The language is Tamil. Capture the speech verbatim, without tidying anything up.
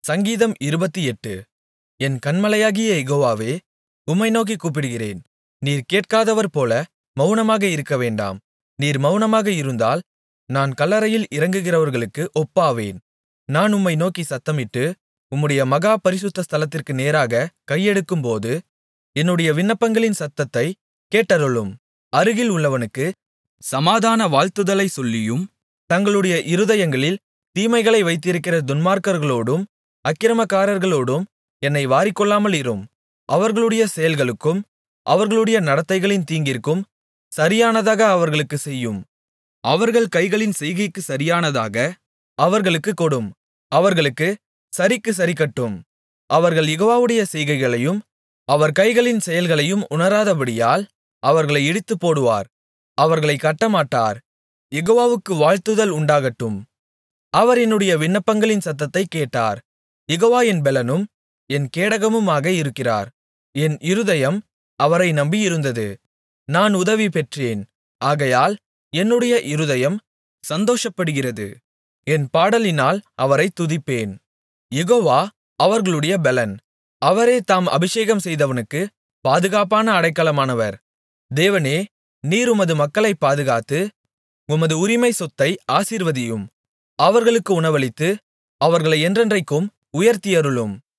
சங்கீதம் இருபத்தெட்டு. என் கன்மலையாகிய யெகோவாவே, உம்மை நோக்கிக் கூப்பிடுகிறேன். நீர் கேட்காதவர்போல மவுனமாக இருக்கவேண்டாம். நீர் மவுனமாக இருந்தால், நான் கல்லறையில் இறங்குகிறவர்களுக்கு ஒப்பாவேன். நான் உம்மை நோக்கிச் சத்தமிட்டு, உம்முடைய மகா பரிசுத்த ஸ்தலத்திற்கு நேராகக் கையெடுக்கும்போது, என்னுடைய விண்ணப்பங்களின் சத்தத்தைக் கேட்டருளும். அருகில் உள்ளவனுக்கு சமாதான வாழ்த்துதலைச் சொல்லியும், தங்களுடைய இருதயங்களில் தீமைகளை வைத்திருக்கிற துன்மார்க்கர்களோடும் அக்கிரமக்காரர்களோடும் என்னை வாரிக்கொள்ளாமலிரும். அவர்களுடைய செயல்களுக்கும் அவர்களுடைய நடத்தைகளின் தீங்கிற்கும் சரியானதாக அவர்களுக்குச் செய்யும். அவர்கள் கைகளின் செய்கைக்குச் சரியானதாக அவர்களுக்குக் கொடும். அவர்களுக்குச் சரிக்குச் சரிக்கட்டும். அவர்கள் யெகோவாவுடைய செய்கைகளையும் அவர் கைகளின் செயல்களையும் உணராதபடியால் அவர்களை இடித்துப்போடுவார். அவர்களைக் கட்டமாட்டார். யெகோவாவுக்கு வாழ்த்துதல் உண்டாகட்டும். அவர் என்னுடைய விண்ணப்பங்களின் சத்தத்தைக் கேட்டார். யெகோவா என் பெலனும் என் கேடகமுமாக இருக்கிறார். என் இருதயம் அவரை நம்பியிருந்தது. நான் உதவி பெற்றேன். ஆகையால் என்னுடைய இருதயம் சந்தோஷப்படுகிறது. என் பாடலினால் அவரைத் துதிப்பேன். யெகோவா அவர்களுடைய பெலன். அவரே தாம் அபிஷேகம் செய்தவனுக்கு பாதுகாப்பான அடைக்கலமானவர். தேவனே, நீர் உமது மக்களைப் பாதுகாத்து, உமது உரிமை சொத்தை ஆசீர்வதியும். அவர்களுக்கு உணவளித்து, அவர்களை என்றென்றைக்கும் உயர்த்தியருளும்.